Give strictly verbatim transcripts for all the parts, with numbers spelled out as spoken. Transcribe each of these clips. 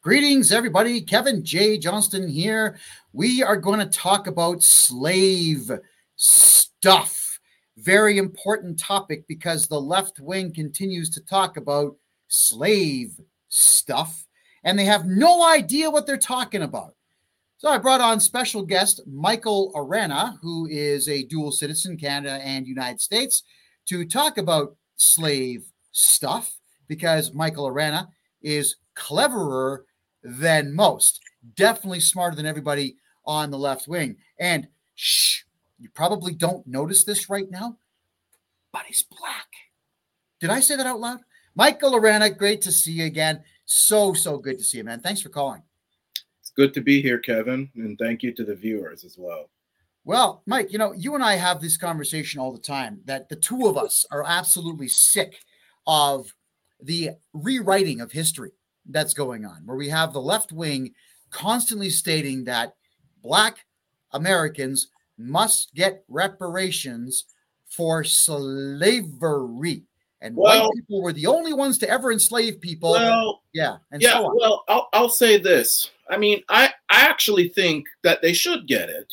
Greetings, everybody. Kevin J. Johnston here. We are going to talk about slave stuff. Very important topic because the left wing continues to talk about slave stuff, and they have no idea what they're talking about. So I brought on special guest Michael Arana, who is a dual citizen, Canada and United States, to talk about slave stuff because Michael Arana is cleverer than most, definitely smarter than everybody on the left wing. And shh, you probably don't notice this right now, but he's black. Did I say that out loud? Michael Arana, great to see you again. So, so good to see you, man. Thanks for calling. It's good to be here, Kevin, and thank you to the viewers as well. Well, Mike, you know, you and I have this conversation all the time that the two of us are absolutely sick of the rewriting of history that's going on, where we have the left wing constantly stating that Black Americans must get reparations for slavery. And well, white people were the only ones to ever enslave people. Well, yeah, and yeah. so on. Well, I'll I'll say this. I mean, I I actually think that they should get it.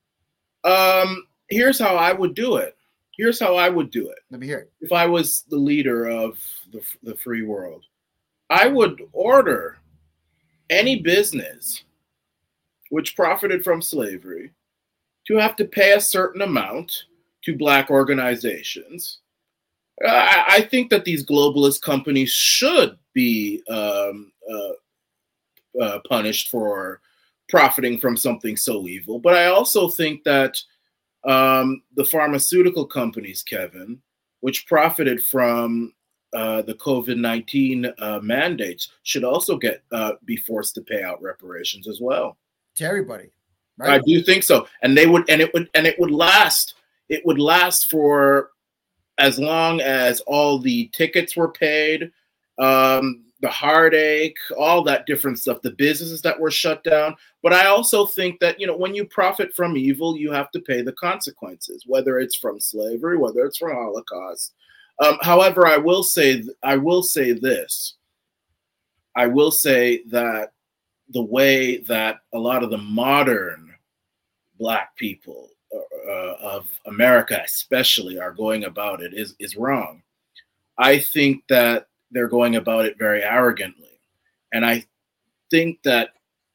Um, here's how I would do it. Here's how I would do it. Let me hear it. If I was the leader of the the free world, I would order any business which profited from slavery to have to pay a certain amount to Black organizations. I, I think that these globalist companies should be um, uh, uh, punished for profiting from something so evil. But I also think that um, the pharmaceutical companies, Kevin, which profited from uh, the COVID nineteen uh, mandates, should also get uh, be forced to pay out reparations as well. To everybody, right? I do think so, and they would, and it would, and it would last. It would last for as long as all the tickets were paid, um, the heartache, all that different stuff, the businesses that were shut down. But I also think that, you know, when you profit from evil, you have to pay the consequences, whether it's from slavery, whether it's from Holocaust. Um, however, I will say, I will say this. I will say that the way that a lot of the modern Black people uh, of America especially are going about it is, is wrong. I think that they're going about it very arrogantly. And I think that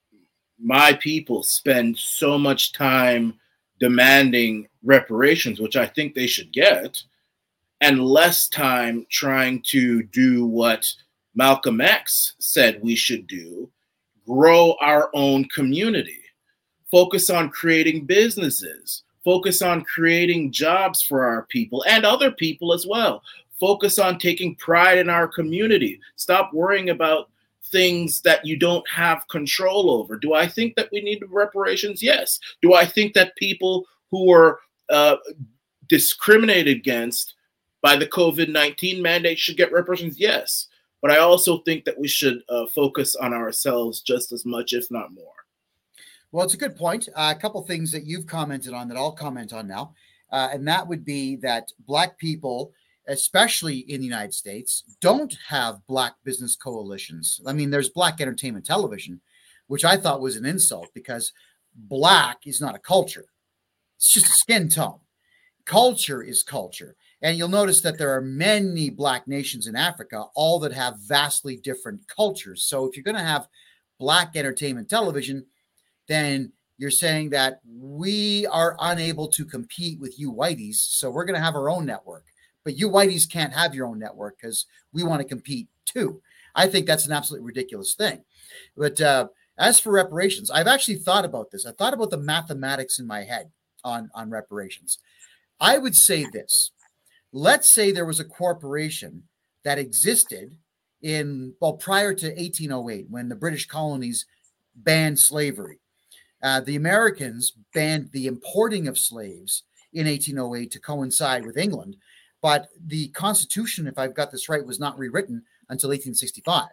my people spend so much time demanding reparations, which I think they should get, and less time trying to do what Malcolm X said we should do, grow our own community, focus on creating businesses, focus on creating jobs for our people and other people as well. Focus on taking pride in our community. Stop worrying about things that you don't have control over. Do I think that we need reparations? Yes. Do I think that people who are uh, discriminated against by the COVID nineteen mandate should get reparations? Yes. But I also think that we should uh, focus on ourselves just as much, if not more. Well, it's a good point. Uh, a couple things that you've commented on that I'll comment on now. Uh, and that would be that Black people, especially in the United States, don't have Black business coalitions. I mean, there's Black entertainment television, which I thought was an insult because Black is not a culture. It's just a skin tone. Culture is culture. And you'll notice that there are many Black nations in Africa, all that have vastly different cultures. So if you're going to have Black entertainment television, then you're saying that we are unable to compete with you whiteys. So we're going to have our own network. But you whiteys can't have your own network because we want to compete too. I think that's an absolutely ridiculous thing. But uh, as for reparations, I've actually thought about this. I thought about the mathematics in my head on, on reparations. I would say this. Let's say there was a corporation that existed in, well, prior to eighteen oh eight, when the British colonies banned slavery. Uh, the Americans banned the importing of slaves in eighteen oh eight to coincide with England. But the Constitution, if I've got this right, was not rewritten until eighteen sixty-five.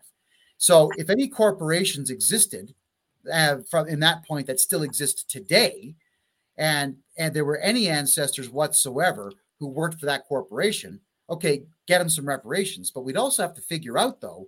So if any corporations existed uh, from in that point that still exist today, and and there were any ancestors whatsoever who worked for that corporation, okay, get them some reparations. But we'd also have to figure out, though,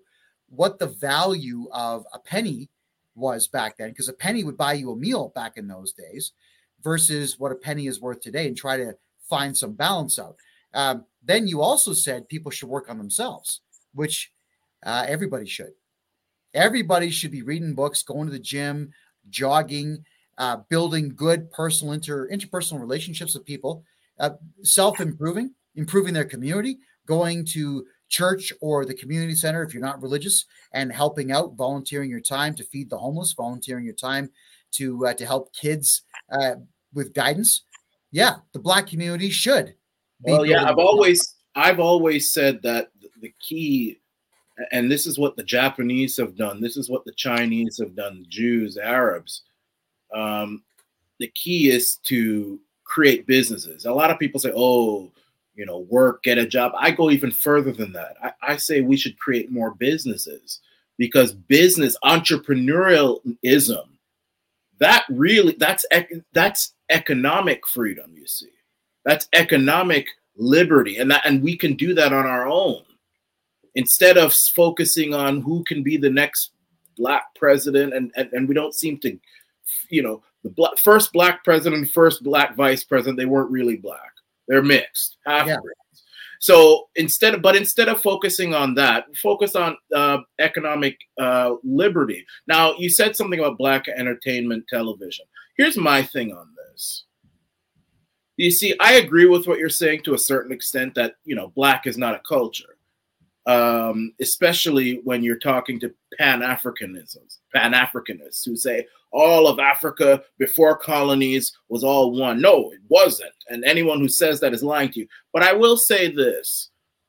what the value of a penny was back then, because a penny would buy you a meal back in those days versus what a penny is worth today, and try to find some balance out. Um, then you also said people should work on themselves, which uh, everybody should. Everybody should be reading books, going to the gym, jogging, uh, building good personal inter interpersonal relationships with people, uh, self-improving, improving their community, going to church or the community center if you're not religious, and helping out, volunteering your time to feed the homeless, volunteering your time to uh, to help kids uh, with guidance. Yeah, the Black community should be. Well, yeah, I've always I've always said that the key, and this is what the Japanese have done, this is what the Chinese have done, Jews, Arabs. Um, the key is to create businesses. A lot of people say, "Oh, you know, work, get a job." I go even further than that. I, I say we should create more businesses, because business entrepreneurialism, that really that's that's economic freedom. You see, that's economic liberty, and that and we can do that on our own instead of focusing on who can be the next Black president. And and, and we don't seem to, you know, the black, first Black president, first Black vice president, they weren't really Black. They're mixed, half-breeds. Yeah. So instead of, but instead of focusing on that, focus on uh, economic uh, liberty. Now, you said something about Black entertainment television. Here's my thing on this. You see, I agree with what you're saying to a certain extent, that, you know, Black is not a culture, um, especially when you're talking to Pan-Africanisms, Pan-Africanists who say all of Africa before colonies was all one. No, it wasn't. And anyone who says that is lying to you. But I will say this.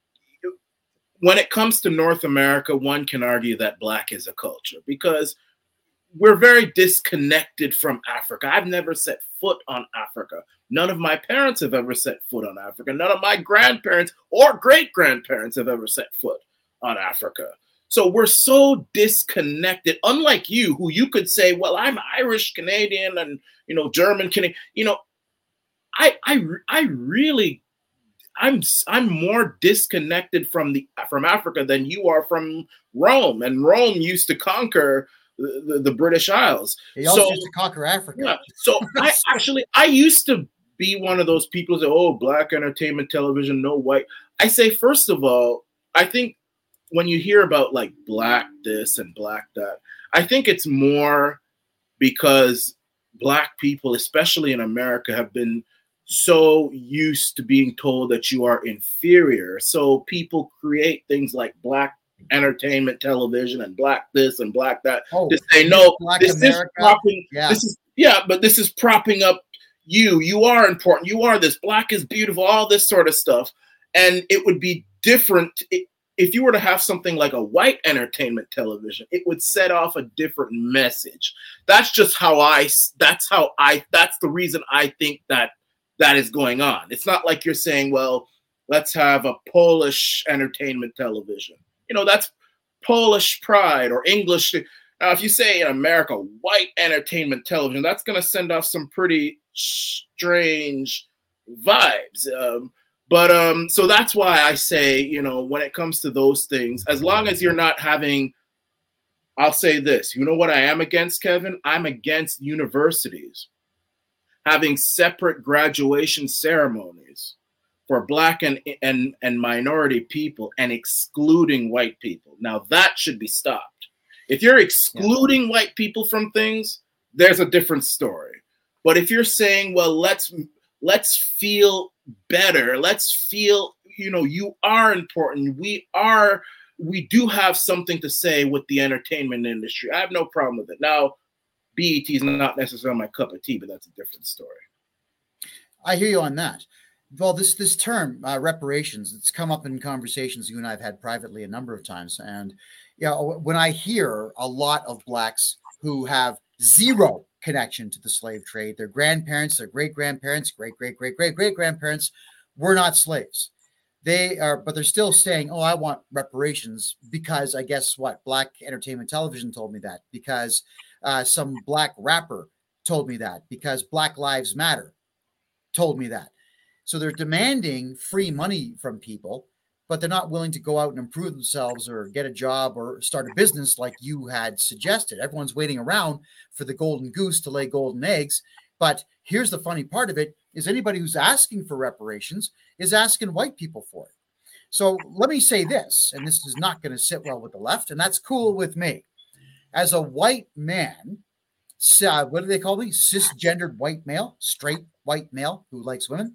When it comes to North America, one can argue that Black is a culture, because we're very disconnected from Africa. I've never set foot on Africa. None of my parents have ever set foot on Africa. None of my grandparents or great-grandparents have ever set foot on Africa. So we're so disconnected, unlike you, who you could say, well, I'm Irish Canadian and, you know, German Canadian. You know, I, I, I really, I'm, I'm more disconnected from the, from Africa than you are from Rome. And Rome used to conquer the, the, the British Isles. He also so, used to conquer Africa. Yeah. So I actually, I used to be one of those people who say, oh, Black entertainment television, no white. I say, first of all, I think when you hear about like Black this and Black that, I think it's more because Black people, especially in America, have been so used to being told that you are inferior. So people create things like Black entertainment television and Black this and Black that oh, to say, no, this America. is propping, yeah. this is, yeah, but this is propping up you. You are important. You are this. Black is beautiful, all this sort of stuff. And it would be different. It, If you were to have something like a white entertainment television, it would set off a different message. That's just how I, that's how I, that's the reason I think that that is going on. It's not like you're saying, well, let's have a Polish entertainment television. You know, that's Polish pride or English. Now, if you say in America, white entertainment television, that's going to send off some pretty strange vibes. Um, But um, so that's why I say, you know, when it comes to those things, as long as you're not having, I'll say this, you know what I am against, Kevin? I'm against universities having separate graduation ceremonies for Black and, and, and minority people and excluding white people. Now that should be stopped. If you're excluding yeah. white people from things, there's a different story. But if you're saying, well, let's let's feel better. Let's feel, you know, you are important. We are, we do have something to say with the entertainment industry. I have no problem with it. Now, B E T is not necessarily my cup of tea, but that's a different story. I hear you on that. Well, this this term, uh, reparations, it's come up in conversations you and I have had privately a number of times. And, you know, when I hear a lot of Blacks who have zero connection to the slave trade, their grandparents, their great-grandparents, great-great-great-great-great-grandparents were not slaves. They are, but they're still saying, oh, I want reparations because I guess what? Black entertainment television told me that, because uh, some Black rapper told me that, because Black Lives Matter told me that. So they're demanding free money from people, but they're not willing to go out and improve themselves or get a job or start a business like you had suggested. Everyone's waiting around for the golden goose to lay golden eggs. But here's the funny part of it is anybody who's asking for reparations is asking white people for it. So let me say this, and this is not going to sit well with the left, and that's cool with me. As a white man, uh, what do they call me? Cisgendered white male, straight white male who likes women.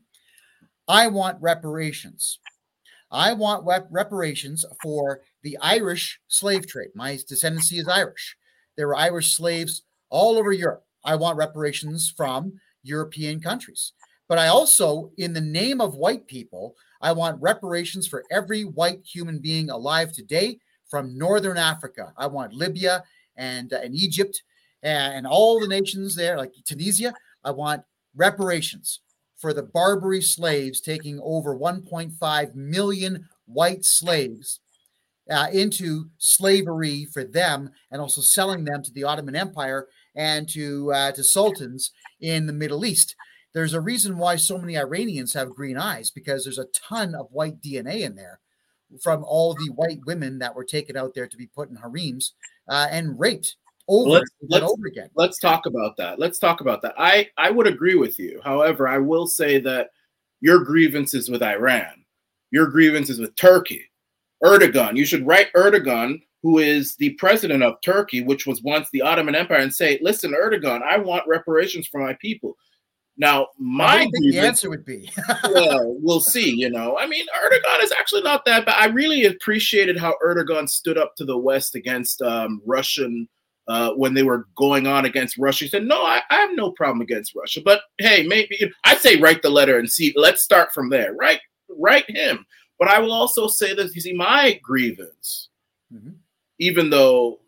I want reparations. I want rep- reparations for the Irish slave trade. My descendancy is Irish. There were Irish slaves all over Europe. I want reparations from European countries. But I also, in the name of white people, I want reparations for every white human being alive today from Northern Africa. I want Libya and, uh, and Egypt and, and all the nations there, like Tunisia. I want reparations for the Barbary slaves taking over one point five million white slaves uh, into slavery for them and also selling them to the Ottoman Empire and to, uh, to sultans in the Middle East. There's a reason why so many Iranians have green eyes, because there's a ton of white D N A in there from all the white women that were taken out there to be put in harems uh, and raped over let's, and let's, over again. Let's talk about that. Let's talk about that. I, I would agree with you. However, I will say that your grievances with Iran, your grievances with Turkey, Erdogan, you should write Erdogan, who is the president of Turkey, which was once the Ottoman Empire, and say, listen, Erdogan, I want reparations for my people. Now, my I think the answer would be, well, we'll see. You know, I mean, Erdogan is actually not that bad. I really appreciated how Erdogan stood up to the West against um, Russian uh, when they were going on against Russia. He said, "No, I, I have no problem against Russia, but hey, maybe I'd say write the letter and see. Let's start from there. Write, write him." But I will also say that you see, my grievance, mm-hmm. even though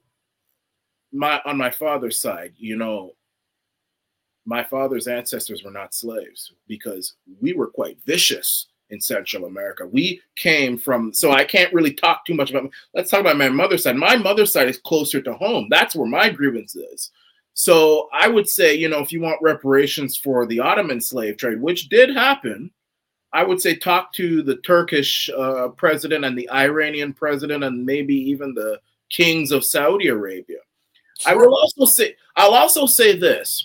my on my father's side, you know. My father's ancestors were not slaves because we were quite vicious in Central America. We came from, so I can't really talk too much about, let's talk about my mother's side. My mother's side is closer to home. That's where my grievance is. So I would say, you know, if you want reparations for the Ottoman slave trade, which did happen, I would say talk to the Turkish uh, president and the Iranian president and maybe even the kings of Saudi Arabia. Sure. I will also say, I'll also say this.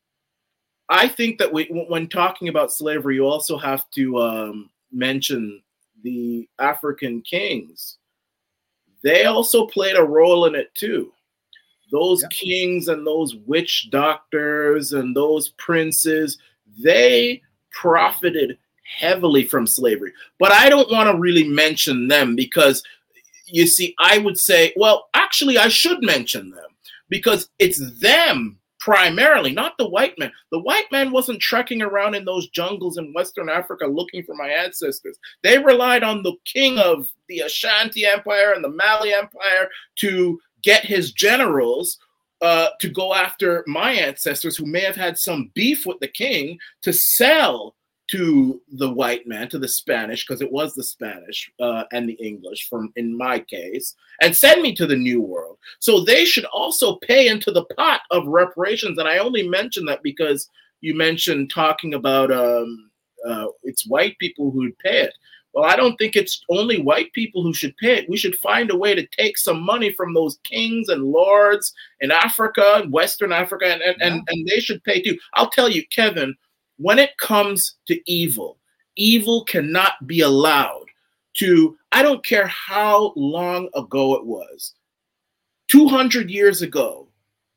I think that we, when talking about slavery, you also have to um, mention the African kings. They also played a role in it too. Those yeah. kings and those witch doctors and those princes, they profited heavily from slavery. But I don't want to really mention them because, you see, I would say, well, actually, I should mention them because it's them primarily, not the white man. The white man wasn't trekking around in those jungles in Western Africa looking for my ancestors. They relied on the king of the Ashanti Empire and the Mali Empire to get his generals uh, to go after my ancestors who may have had some beef with the king to sell to the white man, to the Spanish, because it was the Spanish uh, and the English from in my case, and send me to the New World. So they should also pay into the pot of reparations. And I only mention that because you mentioned talking about um, uh, it's white people who would pay it. Well, I don't think it's only white people who should pay it. We should find a way to take some money from those kings and lords in Africa, Western Africa, and, and, yeah. and, and they should pay too. I'll tell you, Kevin, when it comes to evil, evil cannot be allowed to, I don't care how long ago it was, two hundred years ago,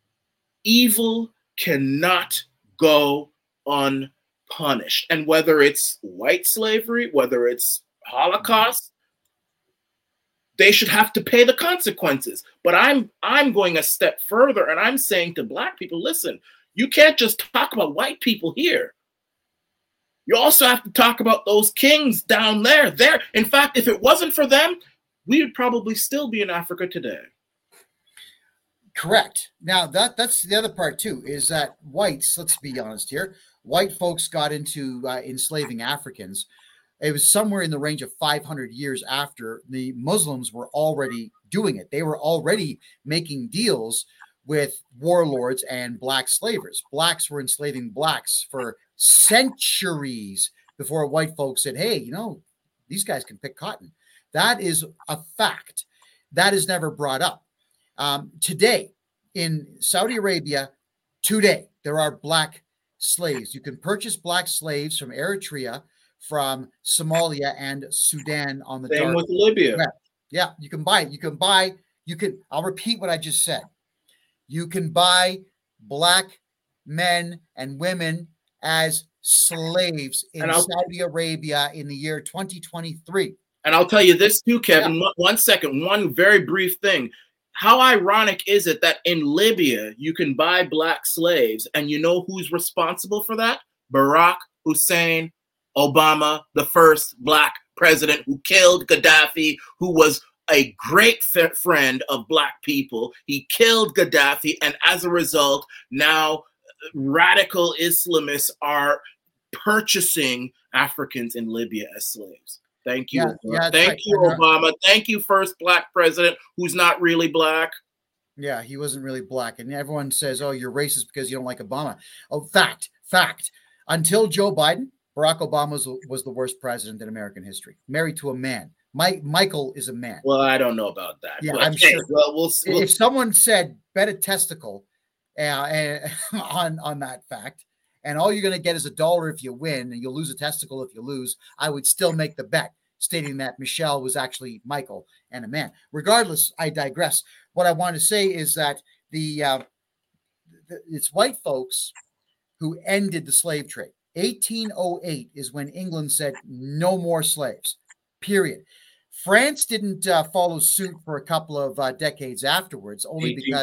evil cannot go unpunished. And whether it's white slavery, whether it's Holocaust, they should have to pay the consequences. But I'm I'm going a step further and I'm saying to Black people, listen, you can't just talk about white people here. You also have to talk about those kings down there. There, in fact, if it wasn't for them, we would probably still be in Africa today. Correct. Now, that that's the other part, too, is that whites, let's be honest here, white folks got into uh, enslaving Africans. It was somewhere in the range of five hundred years after the Muslims were already doing it. They were already making deals with warlords and Black slavers. Blacks were enslaving Blacks for centuries before white folks said, hey, you know, these guys can pick cotton. That is a fact. That is never brought up. Um, today, in Saudi Arabia, today, there are black slaves. You can purchase black slaves from Eritrea, from Somalia, and Sudan on the Same dark with Libya. web. Yeah, you can buy it. You can buy, you can, I'll repeat what I just said. You can buy black men and women as slaves in Saudi Arabia in the year twenty twenty-three. And I'll tell you this too, Kevin, yeah. one second, one very brief thing. How ironic is it that in Libya, you can buy black slaves, and you know who's responsible for that? Barack Hussein Obama, the first black president who killed Gaddafi, who was a great friend of black people. He killed Gaddafi, and as a result, now radical Islamists are purchasing Africans in Libya as slaves. Thank you. Yeah, yeah, Thank right. you, Obama. Thank you, first black president who's not really black. Yeah, he wasn't really black. And everyone says, oh, you're racist because you don't like Obama. Oh, fact, fact. Until Joe Biden, Barack Obama was, was the worst president in American history. Married to a man. Mike, Michael is a man. Well, I don't know about that. Yeah, but, I'm hey, sure. Well, we'll, we'll if someone said bet a testicle uh, uh, on, on that fact, and all you're going to get is a dollar if you win, and you'll lose a testicle if you lose, I would still make the bet, stating that Michelle was actually Michael and a man. Regardless, I digress. What I want to say is that the, uh, the it's white folks who ended the slave trade. eighteen oh eight is when England said no more slaves, period. France didn't uh, follow suit for a couple of uh, decades afterwards, only because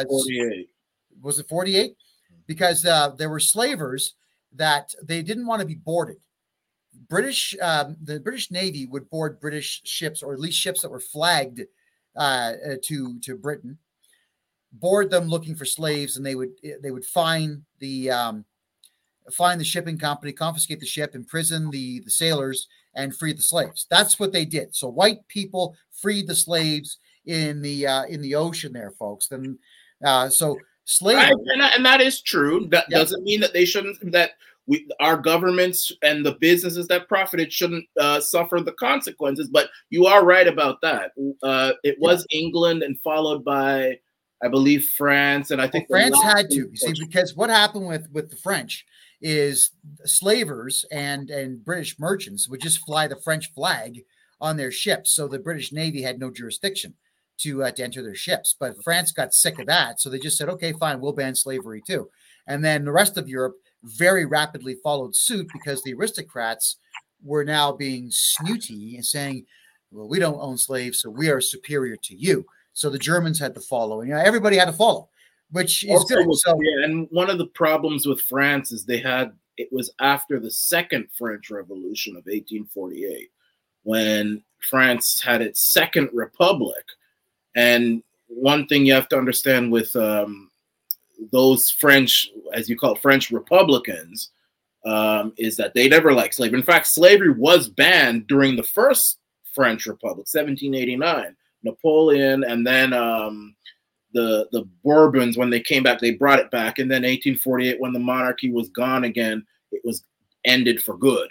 was it forty-eight? Because uh, there were slavers that they didn't want to be boarded. British, um, the British Navy would board British ships, or at least ships that were flagged uh, to to Britain, board them looking for slaves, and they would they would fine the um, fine the shipping company, confiscate the ship, imprison the the sailors, and free the slaves. That's what they did. So white people freed the slaves in the uh, in the ocean there, folks. Then uh, so slavery, right, and, and that is true. That yep. doesn't mean that they shouldn't that. We, our governments and the businesses that profited shouldn't uh, suffer the consequences, but you are right about that. Uh, it was yeah. England and followed by, I believe, France, and I think well, France had to. You see, because what happened with, with the French is slavers and, and British merchants would just fly the French flag on their ships, so the British Navy had no jurisdiction to, uh, to enter their ships. But France got sick of that, so they just said, okay, fine, we'll ban slavery too. And then the rest of Europe very rapidly followed suit because the aristocrats were now being snooty and saying, well, we don't own slaves, so we are superior to you. So the Germans had to follow, and you know, everybody had to follow, which is also good. So, yeah, and one of the problems with France is they had, it was after the second French Revolution of eighteen forty-eight, when France had its second republic. And one thing you have to understand with um, those French, as you call it, French Republicans, um, is that they never liked slavery. In fact, slavery was banned during the first French Republic, seventeen eighty-nine. Napoleon, and then um, the the Bourbons, when they came back, they brought it back. And then eighteen forty-eight, when the monarchy was gone again, it was ended for good.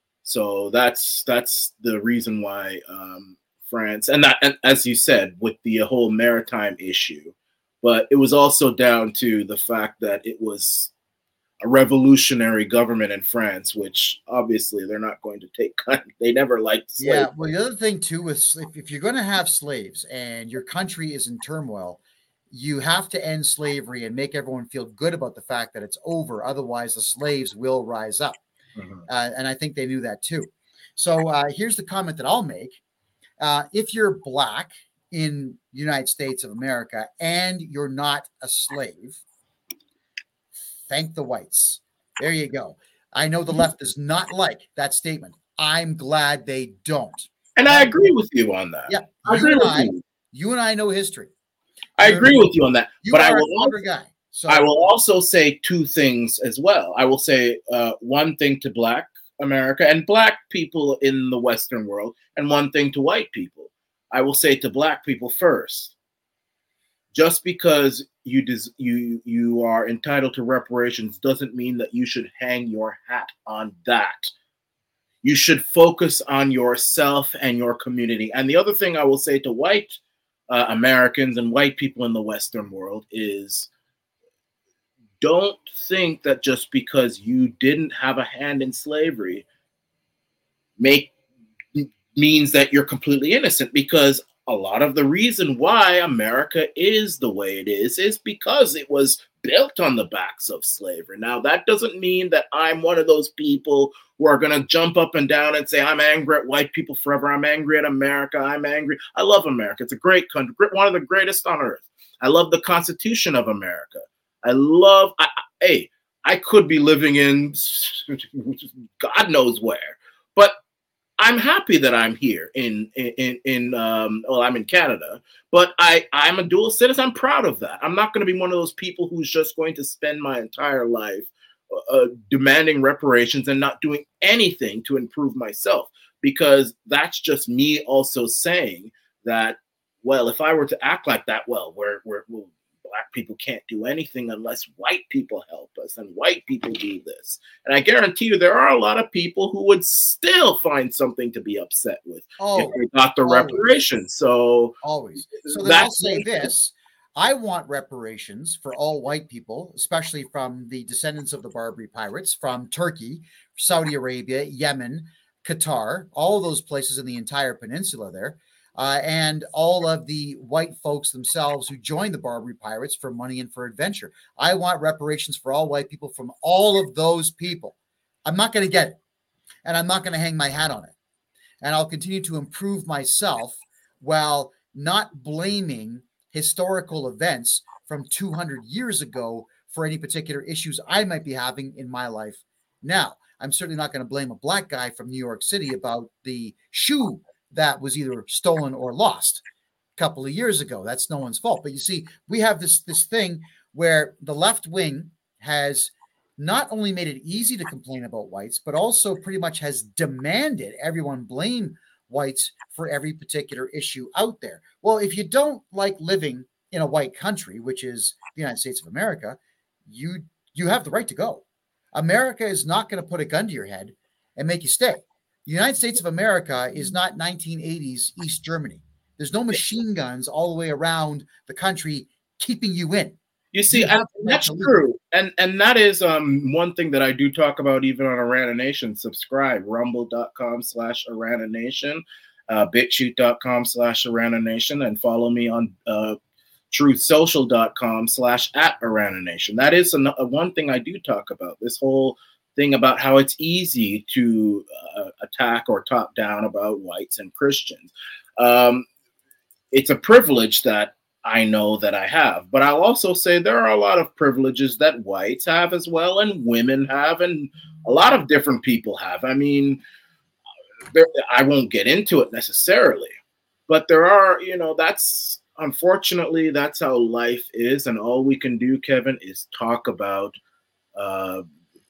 So that's that's the reason why um, France, and that, and as you said, with the whole maritime issue. But it was also down to the fact that it was a revolutionary government in France, which obviously they're not going to take. They never liked slaves. Yeah, well, the other thing too is if, if you're going to have slaves and your country is in turmoil, you have to end slavery and make everyone feel good about the fact that it's over. Otherwise, the slaves will rise up. Mm-hmm. Uh, and I think they knew that too. So uh, here's the comment that I'll make. Uh, if you're black in the United States of America and you're not a slave, thank the whites. There you go. I know the left does not like that statement. I'm glad they don't. And I agree with you on that. Yeah. I agree with I, you. You and I know history. I You're, agree with you on that. You but are I will a clever guy. So I will also say two things as well. I will say uh, one thing to black America and black people in the Western world, and one thing to white people. I will say to black people first. Just because you des- you you are entitled to reparations doesn't mean that you should hang your hat on that. you should focus on yourself and your community. And the other thing I will say to white uh, Americans and white people in the Western world is, don't think that just because you didn't have a hand in slavery make means that you're completely innocent, because a lot of the reason why America is the way it is is because it was built on the backs of slavery. Now, that doesn't mean that I'm one of those people who are going to jump up and down and say, I'm angry at white people forever. I'm angry at America. I'm angry. I love America. It's a great country, one of the greatest on earth. I love the Constitution of America. I love, I, I, hey, I could be living in God knows where, but I'm happy that I'm here in, in, in um, well, I'm in Canada, but I, I'm a dual citizen. I'm proud of that. I'm not going to be one of those people who's just going to spend my entire life uh, demanding reparations and not doing anything to improve myself, because that's just me also saying that, well, if I were to act like that, well, we're, we're, we're Black people can't do anything unless white people help us and white people do this. And I guarantee you there are a lot of people who would still find something to be upset with oh, if they got the always. reparations. So always. So then I'll say this. I want reparations for all white people, especially from the descendants of the Barbary pirates, from Turkey, Saudi Arabia, Yemen, Qatar, all those places in the entire peninsula there. Uh, and all of the white folks themselves who joined the Barbary pirates for money and for adventure. I want reparations for all white people from all of those people. I'm not going to get it, and I'm not going to hang my hat on it. And I'll continue to improve myself while not blaming historical events from two hundred years ago for any particular issues I might be having in my life now. I'm certainly not going to blame a Black guy from New York City about the shoe that was either stolen or lost a couple of years ago. That's no one's fault. But you see, we have this, this thing where the left wing has not only made it easy to complain about whites, but also pretty much has demanded everyone blame whites for every particular issue out there. Well, if you don't like living in a white country, which is the United States of America, you, you have the right to go. America is not going to put a gun to your head and make you stay. The United States of America is not nineteen eighties East Germany. There's no machine guns all the way around the country keeping you in. You see, you that's true. And and that is um, one thing that I do talk about even on Arana Nation. Subscribe, rumble.com slash Arana Nation, uh, bitchute.com slash Arana Nation, and follow me on uh, truthsocial.com slash at Arana Nation. That is a, a one thing I do talk about, this whole thing about how it's easy to uh, attack or talk down about whites and Christians. Um, it's a privilege that I know that I have, but I'll also say there are a lot of privileges that whites have as well, and women have, and a lot of different people have. I mean, there, I won't get into it necessarily, but there are, you know, that's unfortunately, that's how life is. And all we can do, Kevin, is talk about uh,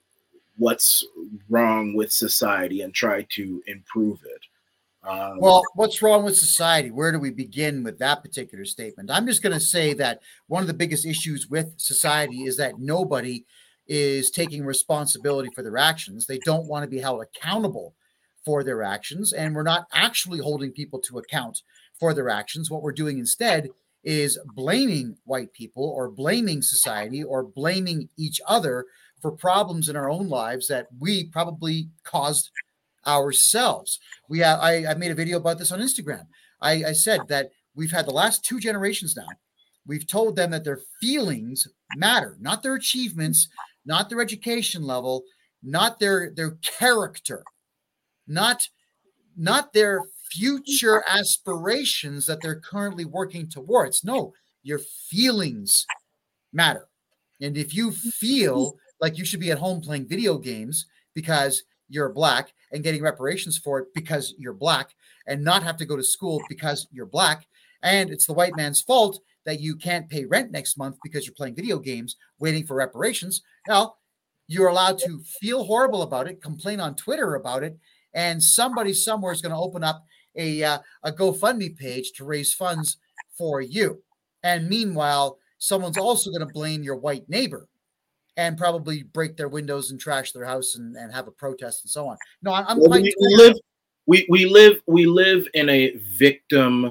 what's wrong with society and try to improve it. Um, well, what's wrong with society? Where do we begin with that particular statement? I'm just going to say that one of the biggest issues with society is that nobody is taking responsibility for their actions. They don't want to be held accountable for their actions, and we're not actually holding people to account for their actions. What we're doing instead is blaming white people or blaming society or blaming each other for problems in our own lives that we probably caused ourselves. We have, I, I made a video about this on Instagram. I, I said that we've had the last two generations now. We've told them that their feelings matter, not their achievements, not their education level, not their, their character, not, not their future aspirations that they're currently working towards. No, your feelings matter. And if you feel like you should be at home playing video games because you're Black and getting reparations for it because you're Black, and not have to go to school because you're Black, and it's the white man's fault that you can't pay rent next month because you're playing video games waiting for reparations, well, you're allowed to feel horrible about it, complain on Twitter about it, and somebody somewhere is going to open up a, uh, a GoFundMe page to raise funds for you. And meanwhile, someone's also going to blame your white neighbor and probably break their windows and trash their house and, and have a protest and so on. No, I'm, I'm Well, quite we, we live we, we live we live in a victim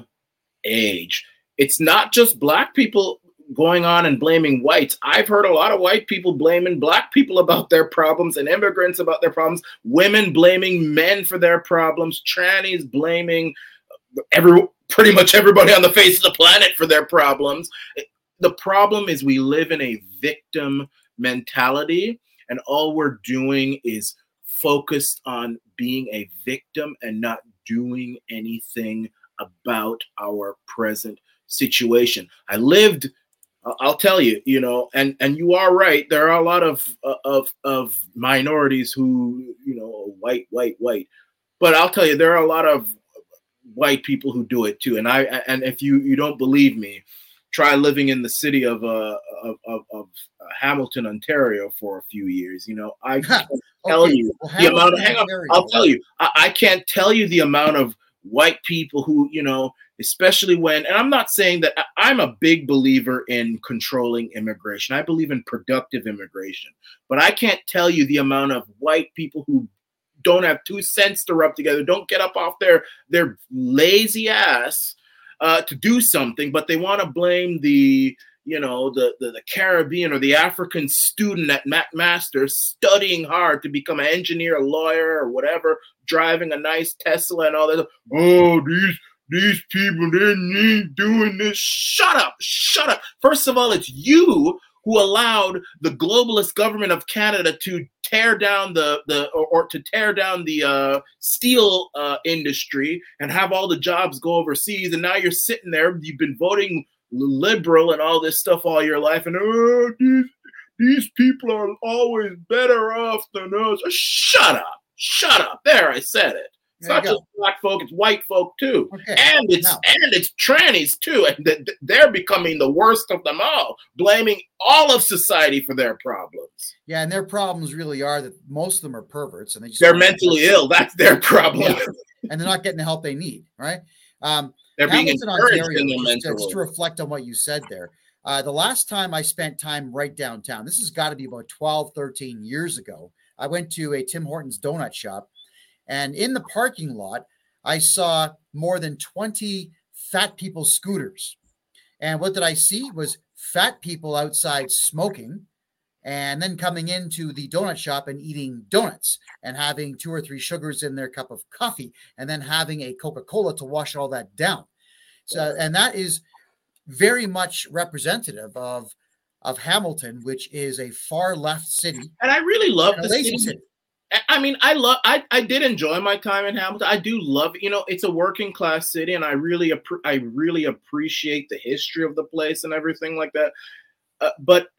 age. It's not just black people going on and blaming whites. I've heard a lot of white people blaming black people about their problems and immigrants about their problems, women blaming men for their problems, trannies blaming every pretty much everybody on the face of the planet for their problems. The problem is we live in a victim mentality, and all we're doing is focused on being a victim and not doing anything about our present situation. I lived, I'll tell you, you know, and, and you are right. There are a lot of, of, of minorities who, you know, white, white, white, but I'll tell you, there are a lot of white people who do it too. And I, and if you, you don't believe me, try living in the city of, uh, of, of, of Hamilton, Ontario for a few years. You know, I can't tell okay. you well, the Hamilton, amount of, hang on, I'll tell you, I, I can't tell you the amount of white people who, you know, especially when, and I'm not saying that I'm a big believer in controlling immigration. I believe in productive immigration, but I can't tell you the amount of white people who don't have two cents to rub together, don't get up off their, their lazy ass uh, to do something, but they want to blame the, you know, the, the, the Caribbean or the African student at McMaster studying hard to become an engineer, a lawyer, or whatever, driving a nice Tesla and all that. Oh, these these people, they need doing this. Shut up, shut up. First of all, it's you who allowed the globalist government of Canada to tear down the, the or, or to tear down the uh, steel uh, industry and have all the jobs go overseas. And now you're sitting there, you've been voting liberal and all this stuff all your life, and oh, these, these people are always better off than us. Shut up, shut up. There, I said it. It's not just black folk, it's white folk too. Okay. And it's no. and it's trannies too. And they're becoming the worst of them all, blaming all of society for their problems. Yeah, and their problems really are that most of them are perverts and they just they're mentally ill. That's their problem. Yeah. And they're not getting the help they need, right? Um, they're being encouraged Ontario, in their just, mental just to reflect on what you said there. Uh, the last time I spent time right downtown, this has got to be about twelve, thirteen years ago. I went to a Tim Hortons donut shop. And in the parking lot, I saw more than twenty fat people scooters. And what did I see was fat people outside smoking and then coming into the donut shop and eating donuts and having two or three sugars in their cup of coffee and then having a Coca-Cola to wash all that down. So, and that is very much representative of, of Hamilton, which is a far left city. And I really love the city. city. I mean, I love, I, I did enjoy my time in Hamilton. I do love, you know, it's a working class city, and I really, I really appreciate the history of the place and everything like that. Uh, but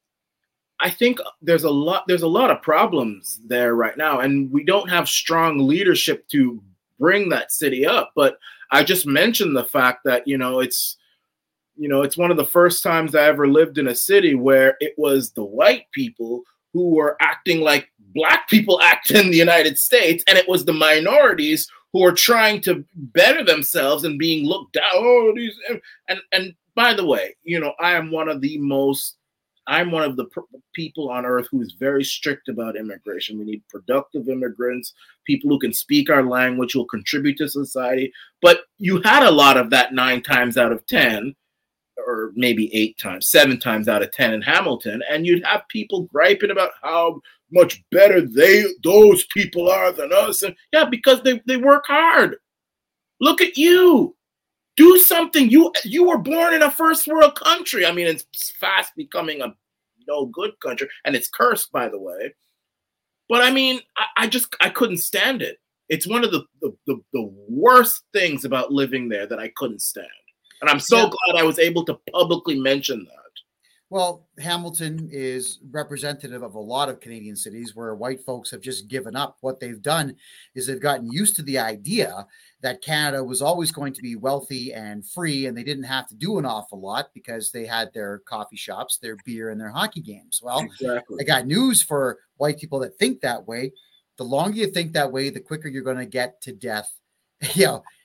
I think there's a lot, there's a lot of problems there right now, and we don't have strong leadership to bring that city up. But I just mentioned the fact that, you know, it's, you know, it's one of the first times I ever lived in a city where it was the white people who were acting like black people act in the United States, and it was the minorities who are trying to better themselves and being looked down. Oh, these and and by the way, you know, I am one of the most, I'm one of the pr- people on earth who is very strict about immigration. We need productive immigrants, people who can speak our language, who will contribute to society. But you had a lot of that nine times out of ten. Or maybe eight times, seven times out of ten in Hamilton, and you'd have people griping about how much better they those people are than us. And yeah, because they, they work hard. Look at you. Do something. You you were born in a first world country. I mean, it's fast becoming a no good country, and it's cursed, by the way. But I mean, I, I just I couldn't stand it. It's one of the, the, the, the worst things about living there that I couldn't stand. And I'm so yeah. glad I was able to publicly mention that. Well, Hamilton is representative of a lot of Canadian cities where white folks have just given up. What they've done is they've gotten used to the idea that Canada was always going to be wealthy and free, and they didn't have to do an awful lot because they had their coffee shops, their beer, and their hockey games. Well, exactly. I got news for white people that think that way. The longer you think that way, the quicker you're going to get to death. You know,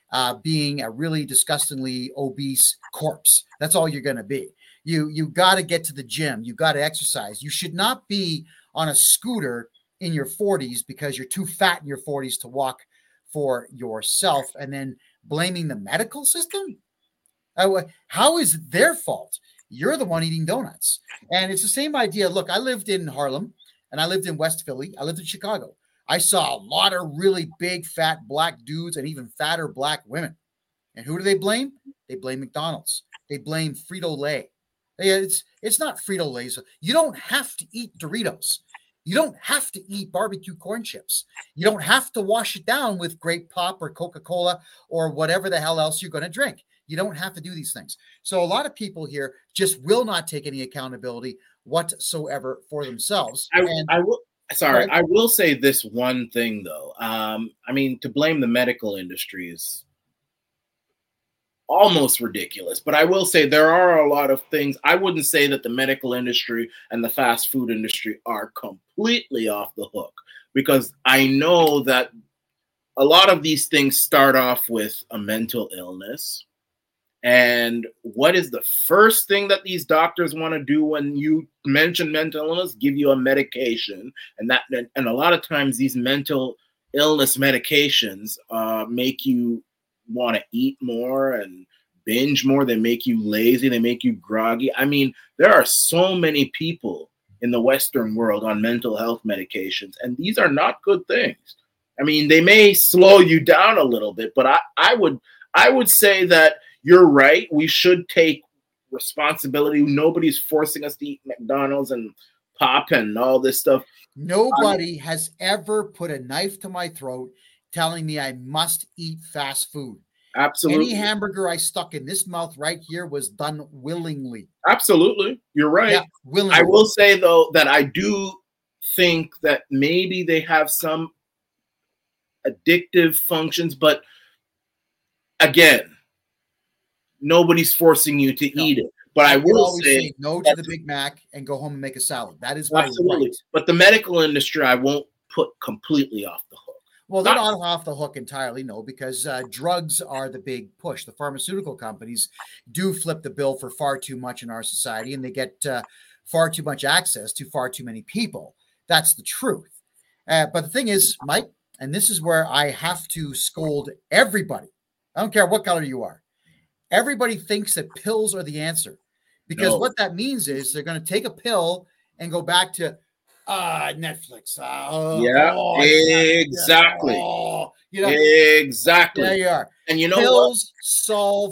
uh, being a really disgustingly obese corpse. That's all you're going to be. You you got to get to the gym. You got to exercise. You should not be on a scooter in your forties because you're too fat in your forties to walk for yourself, and then blaming the medical system. Uh, how is it their fault? You're the one eating donuts. And it's the same idea. Look, I lived in Harlem and I lived in West Philly. I lived in Chicago. I saw a lot of really big, fat black dudes and even fatter black women. And who do they blame? They blame McDonald's. They blame Frito-Lay. It's, it's not Frito-Lay. You don't have to eat Doritos. You don't have to eat barbecue corn chips. You don't have to wash it down with grape pop or Coca-Cola or whatever the hell else you're going to drink. You don't have to do these things. So a lot of people here just will not take any accountability whatsoever for themselves. I, and, I will. Sorry, right? I will say this one thing though. Um, I mean, to blame the medical industry is almost ridiculous, but I will say there are a lot of things. I wouldn't say that the medical industry and the fast food industry are completely off the hook, because I know that a lot of these things start off with a mental illness. And what is the first thing that these doctors want to do when you mention mental illness? Give you a medication. And that, and a lot of times these mental illness medications uh, make you want to eat more and binge more. They make you lazy. They make you groggy. I mean, there are so many people in the Western world on mental health medications, and these are not good things. I mean, they may slow you down a little bit, but I, I would, I would say that you're right. We should take responsibility. Nobody's forcing us to eat McDonald's and pop and all this stuff. Nobody um, has ever put a knife to my throat telling me I must eat fast food. Absolutely. Any hamburger I stuck in this mouth right here was done willingly. Absolutely. You're right. Yeah, willingly. I will say, though, that I do think that maybe they have some addictive functions, but again, nobody's forcing you to no. eat it. But I, I will say, say no to the Big Mac and go home and make a salad. That is absolutely. Right. But the medical industry, I won't put completely off the hook. Well, they're not off the hook entirely, no, because uh, drugs are the big push. The pharmaceutical companies do flip the bill for far too much in our society, and they get uh, far too much access to far too many people. That's the truth. Uh, but the thing is, Mike, and this is where I have to scold everybody. I don't care what color you are. Everybody thinks that pills are the answer, because no. what that means is they're going to take a pill and go back to uh, Netflix. Uh, oh, yeah, oh, exactly. Oh, you know, exactly. There you are. And you know pills what? solve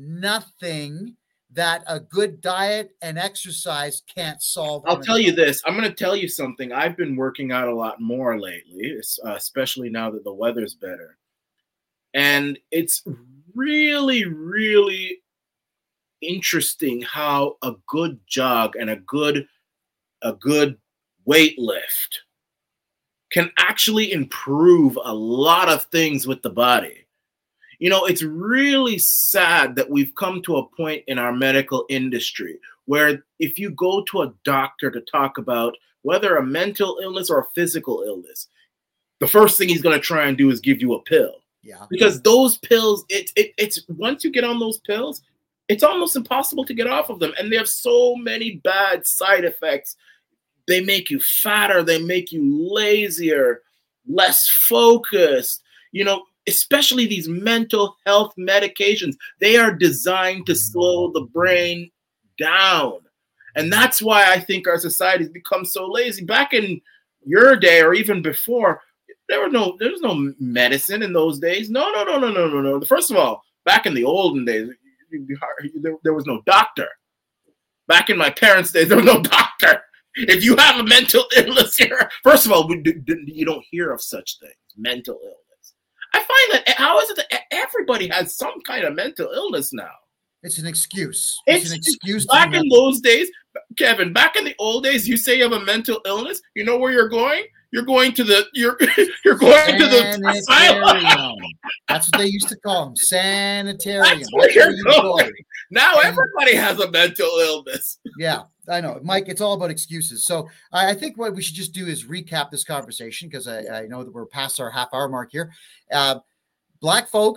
nothing that a good diet and exercise can't solve. I'll tell you this. I'm going to tell you something. I've been working out a lot more lately, especially now that the weather's better. And it's really, really interesting how a good jog and a good, a good weight lift can actually improve a lot of things with the body. You know, it's really sad that we've come to a point in our medical industry where if you go to a doctor to talk about whether a mental illness or a physical illness, the first thing he's going to try and do is give you a pill. Yeah. Because those pills, it, it, it's once you get on those pills, it's almost impossible to get off of them. And they have so many bad side effects. They make you fatter. They make you lazier, less focused. You know, especially these mental health medications, they are designed to slow the brain down. And that's why I think our society has become so lazy. Back in your day or even before, There were no, there was no medicine in those days. No, no, no, no, no, no, no. First of all, back in the olden days, there, there was no doctor. Back in my parents' days, there was no doctor. If you have a mental illness here, first of all, we do, you don't hear of such things, mental illness. I find that, how is it that everybody has some kind of mental illness now? It's an excuse. It's, it's an excuse. Back in those days, Kevin, back in the old days, you say you have a mental illness, you know where you're going? You're going to the you're you're going to the asylum. That's what they used to call them, sanitarium. That's where you're That's going. going. Now and everybody has a mental illness. Yeah, I know, Mike. It's all about excuses. So I, I think what we should just do is recap this conversation, because I, I know that we're past our half hour mark here. Uh, black folks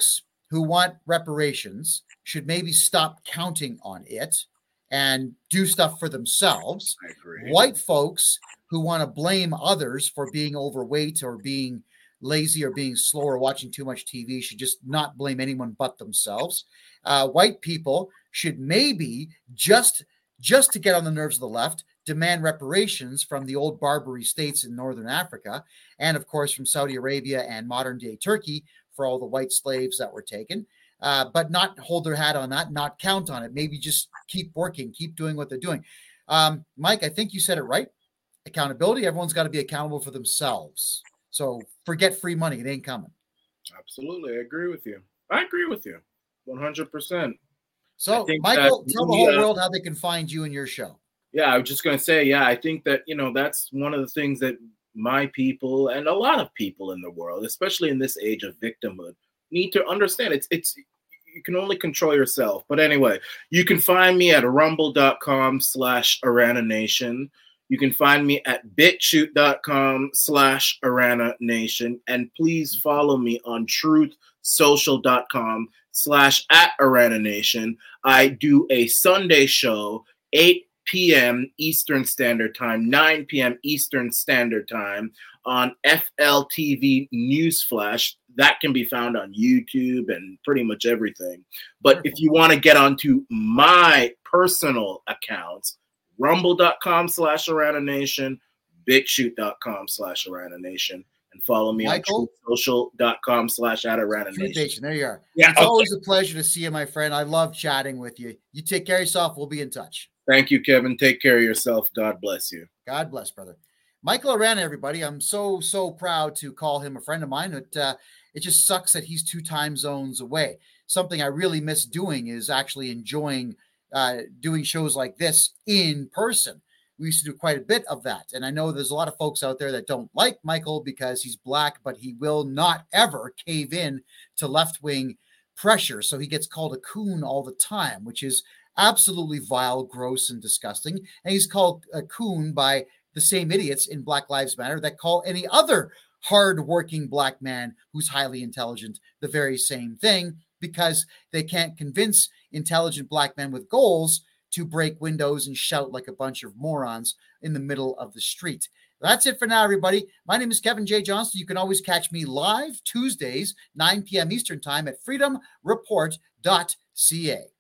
who want reparations should maybe stop counting on it and do stuff for themselves. I agree. White folks who want to blame others for being overweight or being lazy or being slow or watching too much T V should just not blame anyone but themselves. Uh, white people should maybe just, just to get on the nerves of the left, demand reparations from the old Barbary states in Northern Africa, and of course from Saudi Arabia and modern-day Turkey for all the white slaves that were taken, uh, but not hold their hat on that, not count on it. Maybe just keep working, keep doing what they're doing. Um, Mike, I think you said it right. Accountability, everyone's got to be accountable for themselves. So forget free money. It ain't coming. Absolutely. I agree with you. I agree with you one hundred percent. So, Michael, tell the whole uh, world how they can find you and your show. Yeah, I was just going to say, yeah, I think that, you know, that's one of the things that my people and a lot of people in the world, especially in this age of victimhood, need to understand. It's, it's, you can only control yourself. But anyway, you can find me at rumble.com slash Arana Nation. You can find me at bitchute.com slash Arana Nation. And please follow me on truthsocial.com slash at Arana Nation. I do a Sunday show, eight p.m. Eastern Standard Time, nine p.m. Eastern Standard Time on F L T V Newsflash. That can be found on YouTube and pretty much everything. But if you want to get onto my personal accounts, rumble.com slash Arana Nation, bitchute.com slash Arana Nation, and follow me Michael? on social.com slash at Arana Nation. There you are. Yeah, it's okay. always a pleasure to see you, my friend. I love chatting with you. You take care of yourself. We'll be in touch. Thank you, Kevin. Take care of yourself. God bless you. God bless, brother. Michael Arana, everybody. I'm so, so proud to call him a friend of mine. It, uh, it just sucks that he's two time zones away. Something I really miss doing is actually enjoying uh, doing shows like this in person. We used to do quite a bit of that. And I know there's a lot of folks out there that don't like Michael because he's black, but he will not ever cave in to left-wing pressure. So he gets called a coon all the time, which is absolutely vile, gross, and disgusting. And he's called a coon by the same idiots in Black Lives Matter that call any other hard-working black man who's highly intelligent the very same thing, because they can't convince intelligent black men with goals to break windows and shout like a bunch of morons in the middle of the street. That's it for now, everybody. My name is Kevin J. Johnston. You can always catch me live Tuesdays, nine p.m. Eastern Time at freedom report dot c a.